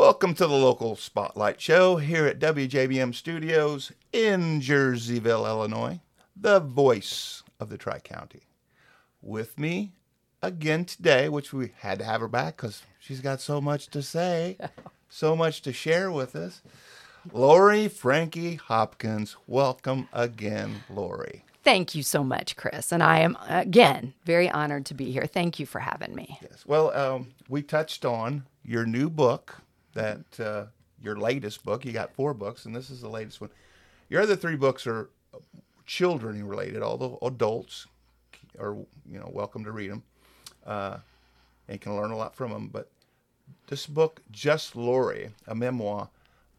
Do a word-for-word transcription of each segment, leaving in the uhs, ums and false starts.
Welcome to the local Spotlight Show here at W J B M Studios in Jerseyville, Illinois, the voice of the Tri-County. With me again today, which we had to have her back because she's got so much to say, so much to share with us, Lori Frankie Hopkins. Welcome again, Lori. Thank you so much, Chris. And I am, again, very honored to be here. Thank you for having me. Yes. Well, um, we touched on your new book, that uh, your latest book. You got four books, and this is the latest one. Your other three books are children related, although adults are, you know, welcome to read them uh, and can learn a lot from them. But this book, Just Lori, a memoir,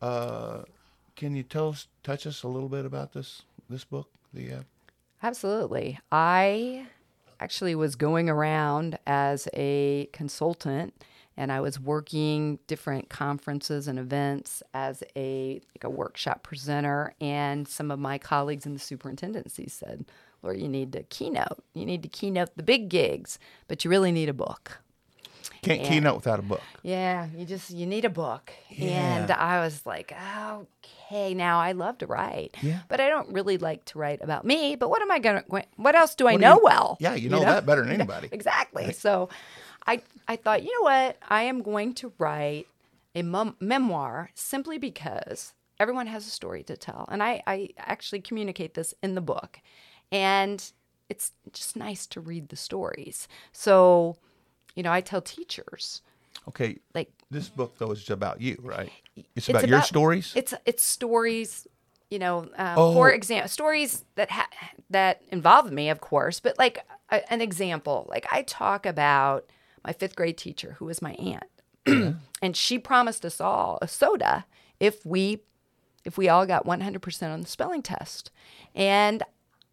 uh, can you tell us, touch us a little bit about this this book? The uh... Absolutely. I actually was going around as a consultant, and I was working different conferences and events as a like a workshop presenter. And some of my colleagues in the superintendency said, "Lori, you need to keynote. You need to keynote the big gigs, but you really need a book." Can't And, keynote without a book. Yeah, you just, you need a book. Yeah. And I was like, okay, now I love to write, Yeah. but I don't really like to write about me. But what am I going to, what else do I What do know you- well? Yeah, you know that better than anybody. Exactly. Right. So I, I thought, you know what? I am going to write a mem- memoir simply because everyone has a story to tell. And I, I actually communicate this in the book. And it's just nice to read the stories. So, you know, I tell teachers, Okay, like, this book, though, is about you, right? It's, It's about, your about- stories? It's it's stories, you know. Um, Oh. For example, stories that ha- that involve me, of course. But like a, an example, like I talk about my fifth grade teacher, who was my aunt, and she promised us all a soda if we if we all got one hundred percent on the spelling test. And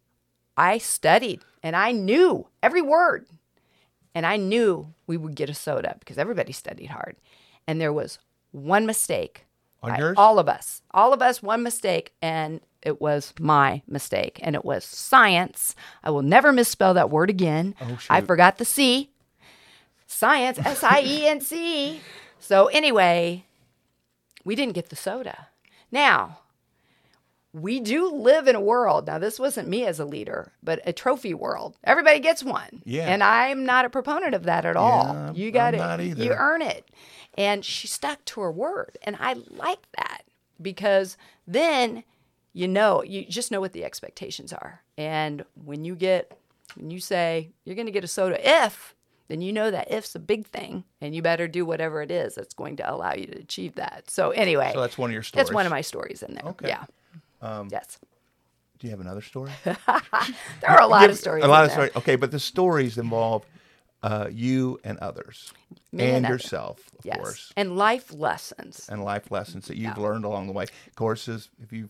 I studied, and I knew every word. And I knew we would get a soda because everybody studied hard. And there was one mistake. On by yours? All of us. All of us, one mistake. And it was my mistake. And it was science. I will never misspell that word again. Oh, shoot. I forgot the C. Science, S I E N C. So anyway, we didn't get the soda. Now, we do live in a world, now this wasn't me as a leader, but a trophy world. Everybody gets one. Yeah. And I'm not a proponent of that at all. Yeah, You I'm got not it. either. You earn it. And she stuck to her word. And I like that because then you know, you just know what the expectations are. And when you get, when you say you're going to get a soda if, then you know that if's a big thing and you better do whatever it is that's going to allow you to achieve that. So anyway. So that's one of your stories. That's one of my stories in there. Okay. Yeah. yes. Do you have another story? There are a lot Give- of stories. A lot in of there. stories. Okay, but the stories involve uh, you and others. Me and and others. yourself, of Yes. course. And life lessons. And life lessons that you've Yeah. learned along the way. Courses, if you've...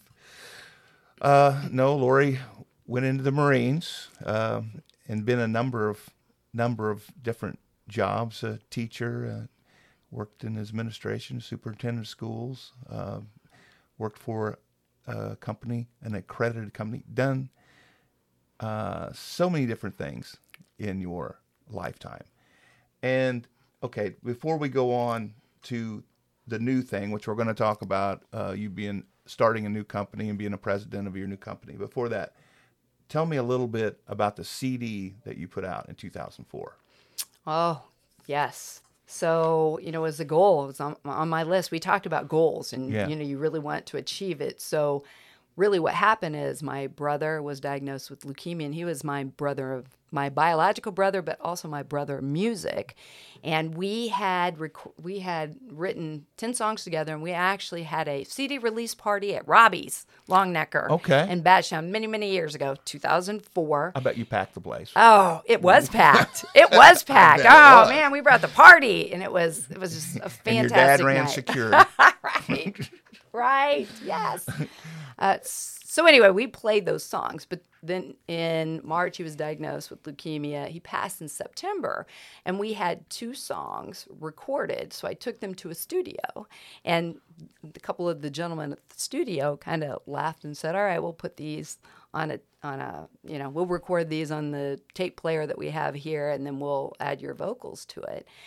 Uh, no, Lori went into the Marines uh, and been a number of number of different jobs. A teacher, uh, worked in administration, superintendent of schools, uh, worked for a company, an accredited company, done uh, so many different things in your lifetime. And, okay, before we go on to the new thing, which we're going to talk about, uh, you being starting a new company and being a president of your new company. Before that, tell me a little bit about the C D that you put out in two thousand four. Oh, yes. So, you know, as a goal, it was on, on my list. We talked about goals and, Yeah. you know, you really want to achieve it. So really what happened is my brother was diagnosed with leukemia, and he was my brother of my biological brother, but also my brother of music. And we had rec- we had written ten songs together, and we actually had a C D release party at Robbie's Long Necker Okay. in Badgetown many, many years ago, two thousand four. I bet you packed the place. Oh, it was packed. It was packed. bet it Oh was. man, we brought the party, and it was it was just a fantastic and your dad ran night. security. Right, right, yes. Uh, so anyway, we played those songs, but then in March he was diagnosed with leukemia. He passed in September, and we had two songs recorded. So I took them to a studio, and a couple of the gentlemen at the studio kind of laughed and said, "All right, we'll put these on a on a you know we'll record these on the tape player that we have here, and then we'll add your vocals to it."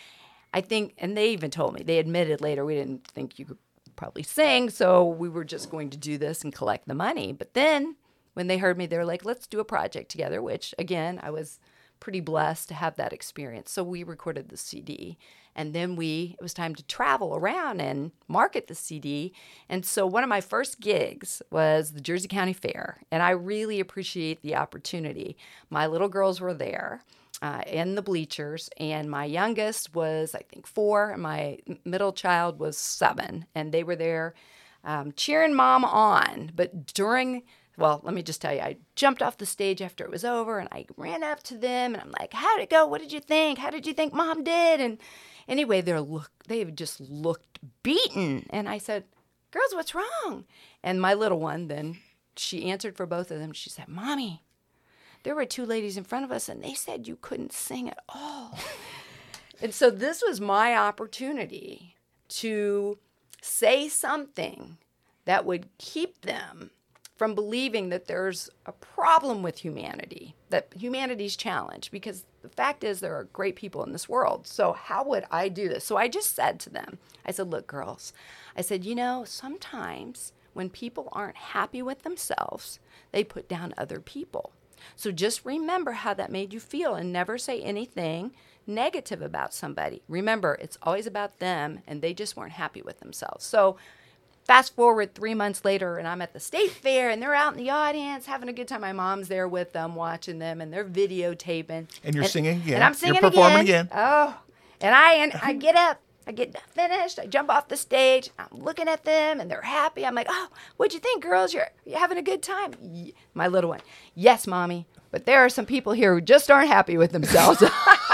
I think, and they even told me, they admitted later, we didn't think you could probably sing, so we were just going to do this and collect the money. But then when they heard me, they were like, let's do a project together, which again, I was pretty blessed to have that experience. So we recorded the C D, and then we, it was time to travel around and market the C D. And so one of my first gigs was the Jersey County Fair, and I really appreciate the opportunity. My little girls were there uh, in the bleachers, and my youngest was, I think, four, and my middle child was seven, and they were there um, cheering mom on. But during Well, let me just tell you, I jumped off the stage after it was over, and I ran up to them, and I'm like, how'd it go? What did you think? How did you think mom did? And anyway, they're look, they just looked beaten. And I said, girls, what's wrong? And my little one, then she answered for both of them. She said, Mommy, there were two ladies in front of us, and they said you couldn't sing at all. And so this was my opportunity to say something that would keep them from believing that there's a problem with humanity, that humanity's challenged, because the fact is there are great people in this world. So how would I do this? So I just said to them, I said, look, girls, I said, you know, sometimes when people aren't happy with themselves, they put down other people. So just remember how that made you feel and never say anything negative about somebody. Remember, it's always about them, and they just weren't happy with themselves. So fast forward three months later, and I'm at the state fair, and they're out in the audience having a good time. My mom's there with them, watching them, and they're videotaping. And you're and, singing again. And I'm singing you're performing again. again. Oh, and I and I get up, I get finished, I jump off the stage, I'm looking at them, and they're happy. I'm like, oh, what'd you think, girls? You're, you're having a good time? Y- My little one, yes, Mommy, but there are some people here who just aren't happy with themselves.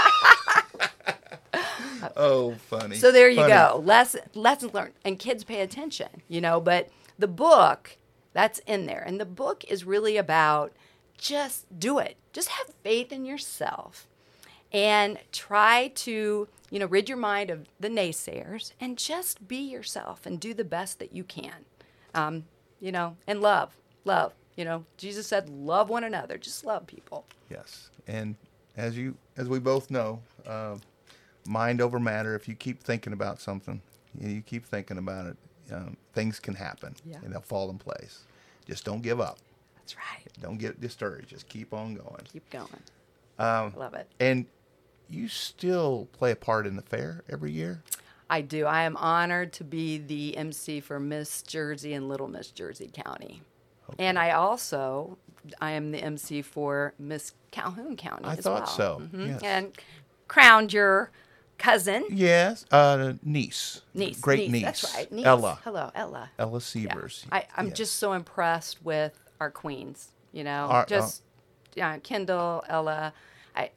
Oh, funny. So there you funny. go. Lesson, lessons learned. And kids pay attention, you know. But the book, that's in there. And the book is really about just do it. Just have faith in yourself. And try to, you know, rid your mind of the naysayers. And just be yourself and do the best that you can. Um, you know, and love. Love. You know, Jesus said, love one another. Just love people. Yes. And as you, as we both know, uh, mind over matter. If you keep thinking about something, you, you keep thinking about it, um, things can happen, Yeah. and they'll fall in place. Just don't give up. That's right. Don't get discouraged. Just keep on going. Keep going. Um, Love it. And you still play a part in the fair every year? I do. I am honored to be the M C for Miss Jersey and Little Miss Jersey County. Okay. And I also, I am the M C for Miss Calhoun County I as thought well. so, Mm-hmm. yes. And crowned your cousin. Yes, uh, niece. Niece. Great niece. That's right. Niece. Ella. Hello, Ella. Ella Sievers. Yeah. I, I'm Yes. just so impressed with our queens, you know, Our- just yeah, Kendall, Ella. I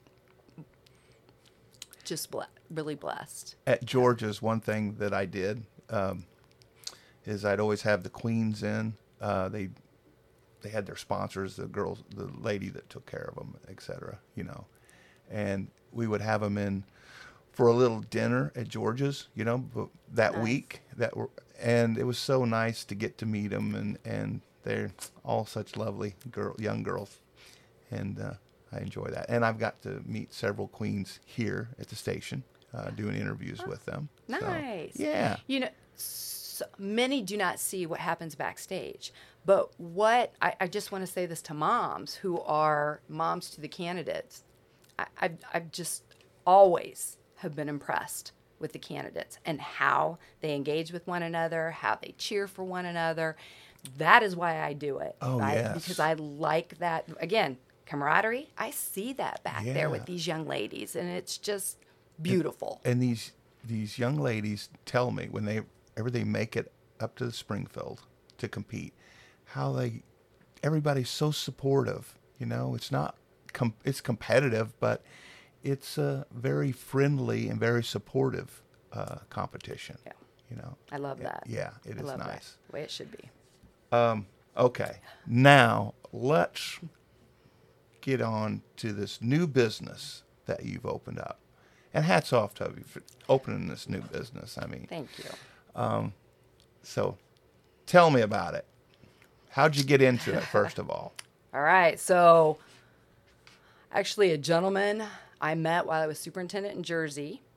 just ble- really blessed. At Georgia's, one thing that I did um, is I'd always have the queens in. Uh, they they had their sponsors, the girls, the lady that took care of them, et cetera, you know. And we would have them in for a little dinner at Georgia's, you know, b- that Nice. week. That were, and it was so nice to get to meet them, and, and they're all such lovely girl, young girls, and uh, I enjoy that. And I've got to meet several queens here at the station, uh, doing interviews with them. So, Nice. yeah. You know, so many do not see what happens backstage. But what I, I just want to say this to moms who are moms to the candidates. I, I've, I've just always have been impressed with the candidates and how they engage with one another, how they cheer for one another. That is why I do it. Oh, right? yes. Because I like that. Again, camaraderie. I see that back there Yeah. with these young ladies, and it's just beautiful. And these these young ladies tell me when they ever they make it up to the Springfield to compete, how they everybody's so supportive. You know, it's not com- it's competitive, but it's a very friendly and very supportive uh, competition. Yeah. You know, I love Yeah, that. Yeah, it I is love nice. that. The way it should be. Um, okay, now let's get on to this new business that you've opened up. And hats off to you for opening this new business. I mean, Thank you. so tell me about it. How'd you get into it, first of all? All right. So, actually, a gentleman I met while I was superintendent in Jersey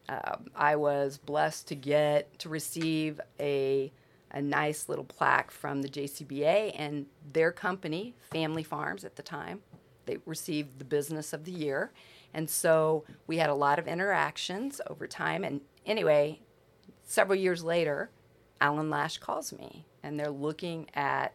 um, I was blessed to get to receive a a nice little plaque from the J C B A and their company, Family Farms at the time. They received the Business of the Year. And so we had a lot of interactions over time. And anyway, several years later, Alan Lash calls me, and they're looking at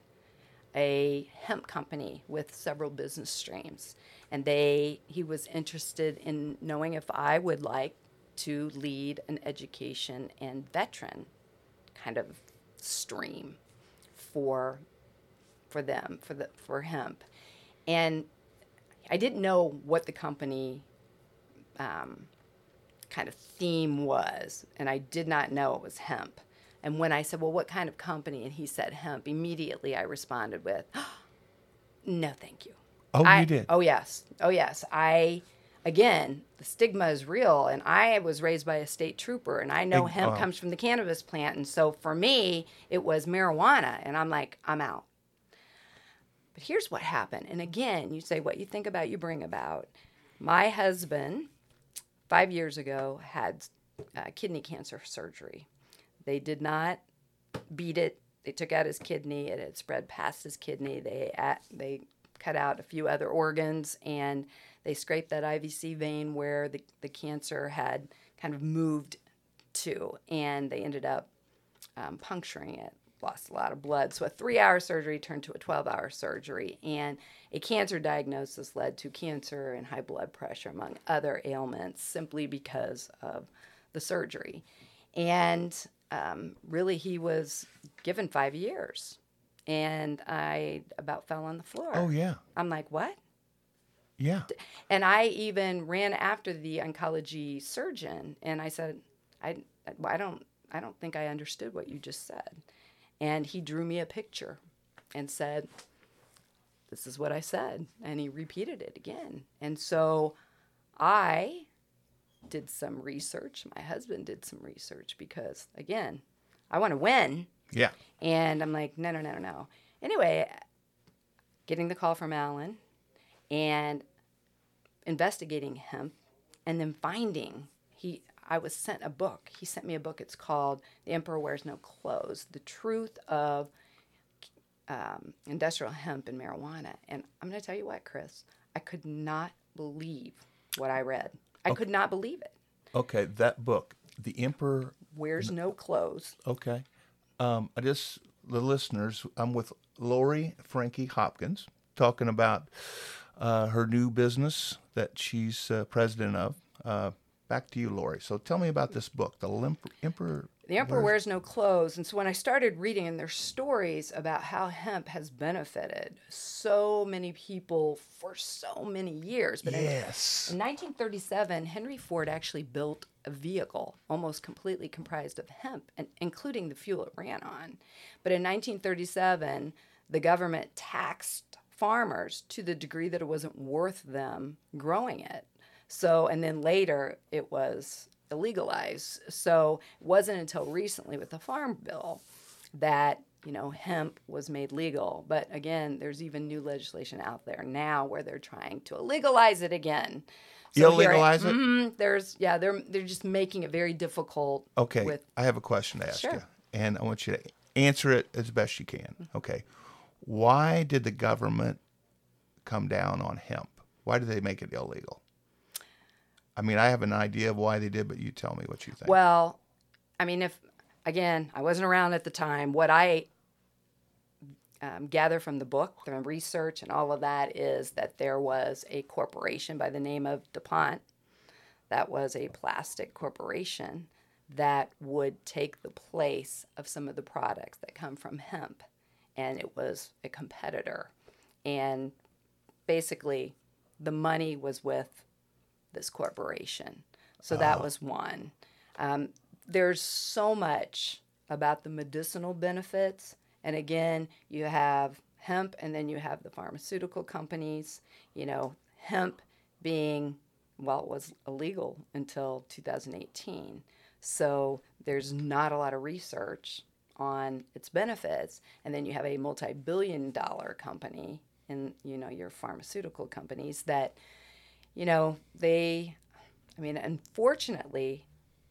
a hemp company with several business streams. And they he was interested in knowing if I would like to lead an education and veteran kind of stream for for them for the for hemp. And I didn't know what the company um, kind of theme was, and I did not know it was hemp. And when I said, well, what kind of company? And he said hemp, immediately I responded with, oh, no, thank you. Oh, I, you did? Oh, yes. Oh, yes. I, again, the stigma is real, and I was raised by a state trooper, and I know Ex- hemp oh. comes from the cannabis plant. And so for me, it was marijuana, and I'm like, I'm out. But here's what happened. And again, you say what you think about, you bring about. My husband, five years ago, had uh, kidney cancer surgery. They did not beat it. They took out his kidney. It had spread past his kidney. They at, they cut out a few other organs, and they scraped that I V C vein where the, the cancer had kind of moved to, and they ended up um, puncturing it. Lost a lot of blood. So a three-hour surgery turned to a twelve-hour surgery, and a cancer diagnosis led to cancer and high blood pressure, among other ailments, simply because of the surgery. And um, really, he was given five years, and I about fell on the floor. Oh, yeah. I'm like, what? Yeah. And I even ran after the oncology surgeon, and I said, I, I don't, I don't think I understood what you just said. And he drew me a picture and said, this is what I said. And he repeated it again. And so I did some research. My husband did some research because, again, I want to win. Yeah. And I'm like, no, no, no, no, no. Anyway, getting the call from Alan and investigating hemp, and then finding he I was sent a book. He sent me a book. It's called The Emperor Wears No Clothes, The Truth of um, Industrial Hemp and Marijuana. And I'm going to tell you what, Chris, I could not believe what I read. I Okay. could not believe it. Okay, that book, The Emperor Wears No Clothes. Okay. Um, I just, the listeners, I'm with Lori Frankie Hopkins talking about uh, her new business that she's uh, president of. Uh, back to you, Lori. So tell me about this book, The Limp- Emperor. The Emperor Wears No Clothes. And so when I started reading, and there's stories about how hemp has benefited so many people for so many years. But in- Yes. in nineteen thirty-seven, Henry Ford actually built a vehicle almost completely comprised of hemp, and including the fuel it ran on. But in nineteen thirty-seven, the government taxed farmers to the degree that it wasn't worth them growing it. So, and then later it was illegalized. So it wasn't until recently with the Farm Bill that, you know, hemp was made legal. But again, there's even new legislation out there now where they're trying to legalize it again. So here- Illegalize it? Mhm, there's, yeah, they're they're just making it very difficult. Okay, With, I have a question to ask Sure. you, and I want you to answer it as best you can. Okay. Why did the government come down on hemp? Why did they make it illegal? I mean, I have an idea of why they did, but you tell me what you think. well, I mean, if, again, I wasn't around at the time. What I um, gather from the book, from research and all of that, is that there was a corporation by the name of DuPont that was a plastic corporation that would take the place of some of the products that come from hemp. And it was a competitor. And basically, the money was with this corporation. So that was one. Um, there's so much about the medicinal benefits. And again, you have hemp, and then you have the pharmaceutical companies. You know, hemp being, well, it was illegal until two thousand eighteen. So there's not a lot of research on its benefits. And then you have a multi-billion dollar company in, you know, your pharmaceutical companies that, you know, they, I mean, unfortunately,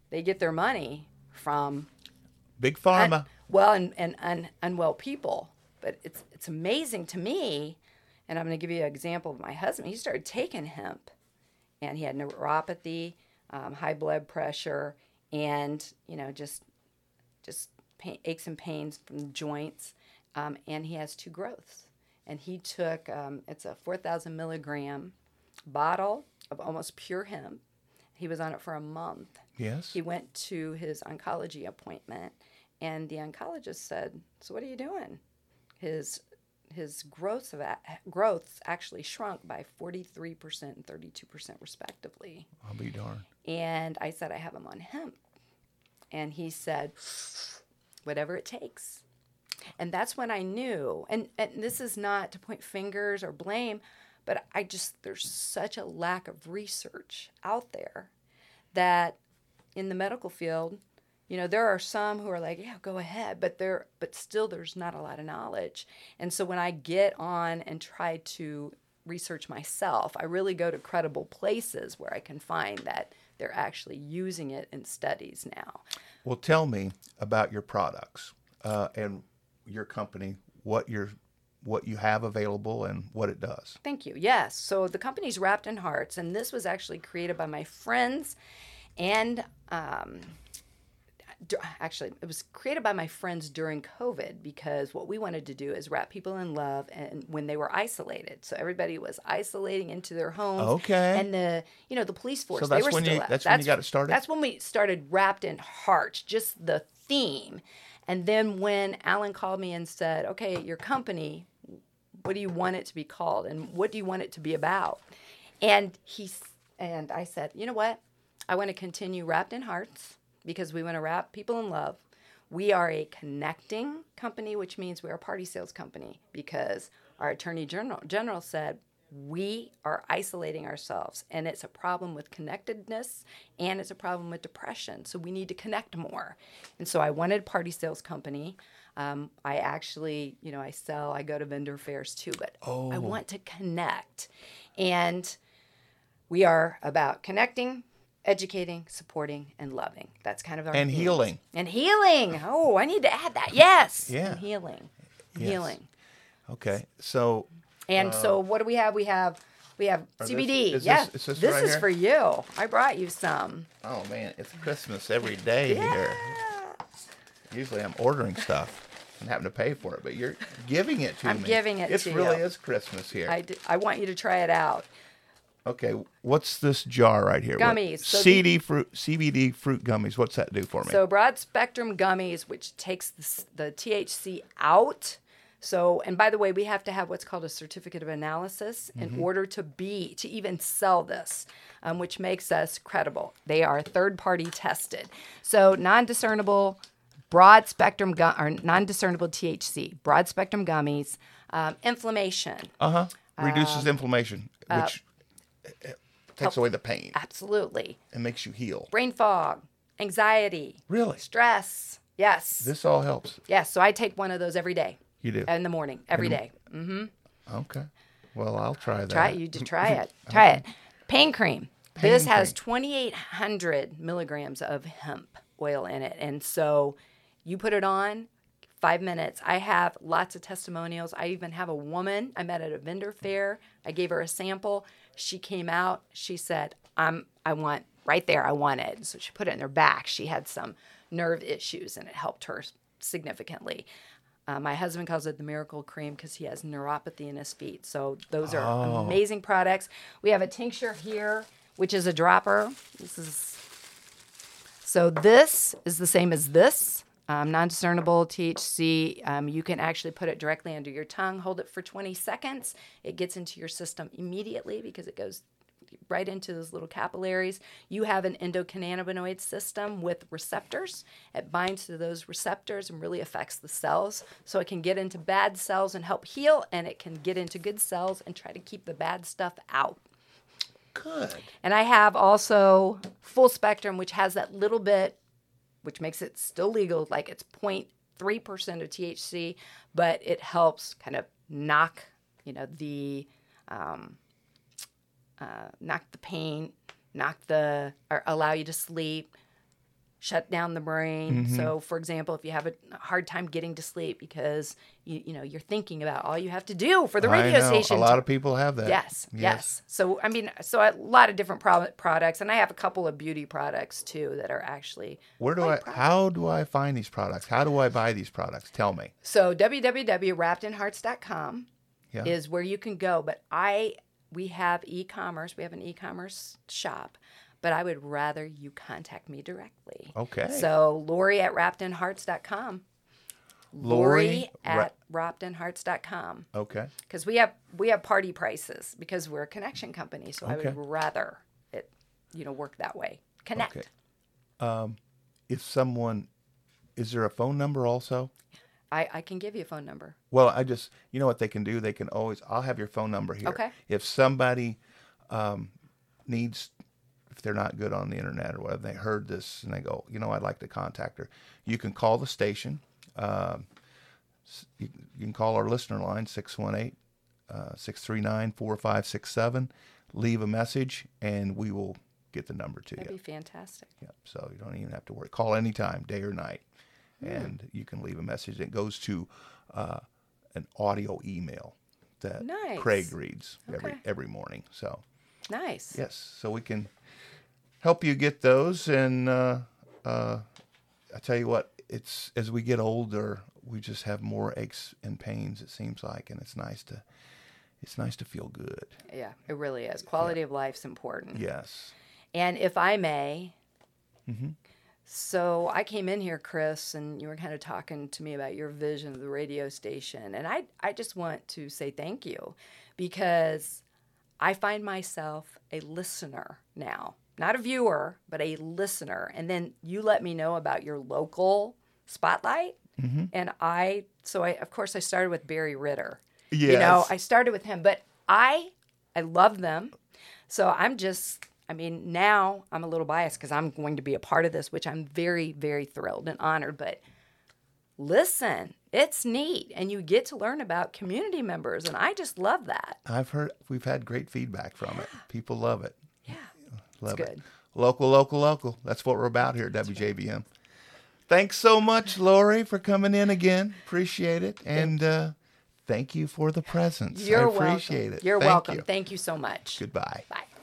they get their money from Big pharma. un- well and, and un, unwell people. But it's it's amazing to me, and I'm going to give you an example of my husband. He started taking hemp, and he had neuropathy, um, high blood pressure, and you know just just pain, aches and pains from the joints, um, and he has two growths. And he took um, it's a four thousand milligram bottle of almost pure hemp. He was on it for a month. Yes. He went to his oncology appointment, and the oncologist said, "So what are you doing?" His his growths of a- growths actually shrunk by forty-three percent and thirty-two percent respectively. I'll be darned. And I said, "I have him on hemp," and he said, "Whatever it takes." And that's when I knew. And and this is not to point fingers or blame, but I just there's such a lack of research out there that in the medical field, you know, there are some who are like, yeah, go ahead, but there, but still there's not a lot of knowledge. And so when I get on and try to research myself, I really go to credible places where I can find that they're actually using it in studies now. Well, tell me about your products uh, and your company, what you're, what you have available and what it does. Thank you. Yes. So the company's Wrapped in Hearts, and this was actually created by my friends and um, actually, it was created by my friends during COVID because what we wanted to do is wrap people in love and when they were isolated. So everybody was isolating into their homes. Okay. And the, you know, the police force, So that's they were when still you- out. that's when you got it started? That's when we started Wrapped in Hearts, just the theme. And then when Alan called me and said, okay, your company, what do you want it to be called? And what do you want it to be about? And he, and I said, you know what? I want to continue Wrapped in Hearts because we want to wrap people in love. We are a connecting company, which means we're a party sales company because our Attorney General, General said we are isolating ourselves, and it's a problem with connectedness, and it's a problem with depression. So we need to connect more. And so I wanted a party sales company. Um, I actually, you know, I sell, I go to vendor fairs too, but Oh. I want to connect. And we are about connecting, educating, supporting, and loving. That's kind of our And themes. healing. And healing. Oh, I need to add that. Yes. Yeah. And healing. Yes. Healing. Okay. So And so what do we have? We have we have Are C B D. this- is yeah. this- is this right is here? for you. I brought you some. Oh man, it's Christmas every day here. Usually I'm ordering stuff and having to pay for it, but you're giving it to I'm me. giving it It to really you. is Christmas here. I, d- I want you to try it out. Okay, what's this jar right here? What- Gummies. So C D fruit, C B D fruit gummies. What's that do for me? So broad spectrum gummies, which takes the, s- the T H C out. So, and by the way, we have to have what's called a certificate of analysis in Mm-hmm. order to be, to even sell this, um, which makes us credible. They are third party tested. So non-discernible broad spectrum gum, or non-discernible T H C, broad spectrum gummies, um, inflammation. uh huh. Reduces uh, inflammation, which uh, takes away the pain Absolutely. and makes you heal. Brain fog, anxiety, Really? stress. Yes. This all helps. Yes. So I take one of those every day. You do. In the morning, every the- day. Mm-hmm. Okay. Well, I'll try that. Try it. You just try it. Try it. Pain cream. Pain this has cream. twenty-eight hundred milligrams of hemp oil in it. And so you put it on, five minutes. I have lots of testimonials. I even have a woman I met at a vendor fair. I gave her a sample. She came out. She said, I'm, I want, right there, I want it. So she put it in her back. She had some nerve issues, and it helped her significantly. Uh, my husband calls it the miracle cream because he has neuropathy in his feet. So those are Oh. amazing products. We have a tincture here, which is a dropper. This is so this is the same as this. Um, non-discernible T H C. Um, you can actually put it directly under your tongue. Hold it for twenty seconds. It gets into your system immediately because it goes right into those little capillaries. You have an endocannabinoid system with receptors. It binds to those receptors and really affects the cells. So it can get into bad cells and help heal, and it can get into good cells and try to keep the bad stuff out. Good. And I have also full spectrum, which has that little bit, which makes it still legal, like it's zero point three percent of T H C, but it helps kind of knock, you know, the... Um, Uh, knock the pain, knock the, or allow you to sleep, shut down the brain. Mm-hmm. So, for example, if you have a hard time getting to sleep because you you know you're thinking about all you have to do for the radio I know. station. A lot to, of people have that. Yes, yes, yes. So, I mean, so a lot of different pro- products, and I have a couple of beauty products too that are actually. Where do I? products. How do I find these products? How do I buy these products? Tell me. So, w w w dot wrapped in hearts dot com yeah. is where you can go. But I we have e-commerce. We have an e-commerce shop. But I would rather you contact me directly. Okay. So Lori at wrapped in hearts dot com. Lori at wrapped in hearts dot com. Okay. Because we have we have party prices because we're a connection company. So okay. I would rather it, you know, work that way. Connect. Okay. Um, if someone, is there a phone number also? I, I can give you a phone number. Well, I just, you know what they can do? They can always, I'll have your phone number here. Okay. If somebody um, needs, if they're not good on the internet or whatever, they heard this and they go, you know, I'd like to contact her. You can call the station. Um, you, you can call our listener line, six one eight, six three nine, four five six seven. Leave a message, and we will get the number to That'd you. That'd be fantastic. Yep. So you don't even have to worry. Call anytime, day or night, mm. and you can leave a message. It goes to uh, an audio email that nice. Craig reads okay. every every morning. So nice. Yes. So we can help you get those, and uh, uh, I tell you what, it's as we get older, we just have more aches and pains. It seems like, and it's nice to, it's nice to feel good. Yeah, it really is. Quality yeah. of life's important. Yes. And if I may, mm-hmm. so I came in here, Chris, and you were kind of talking to me about your vision of the radio station, and I I just want to say thank you, because I find myself a listener now. Not a viewer, but a listener. And then you let me know about your local spotlight. Mm-hmm. And I, so I, of course, I started with Barry Ritter. Yes. You know, I started with him, but I, I love them. So I'm just, I mean, now I'm a little biased because I'm going to be a part of this, which I'm very, very thrilled and honored. But listen, it's neat. And you get to learn about community members. And I just love that. I've heard, we've had great feedback from yeah. it. People love it. Yeah. Love it's it. Good. Local, local, local. That's what we're about here at W J B M. Thanks so much, Lori, for coming in again. Appreciate it. And uh, thank you for the presents. You're I appreciate welcome. it. You're thank welcome. You. Thank you so much. Goodbye. Bye.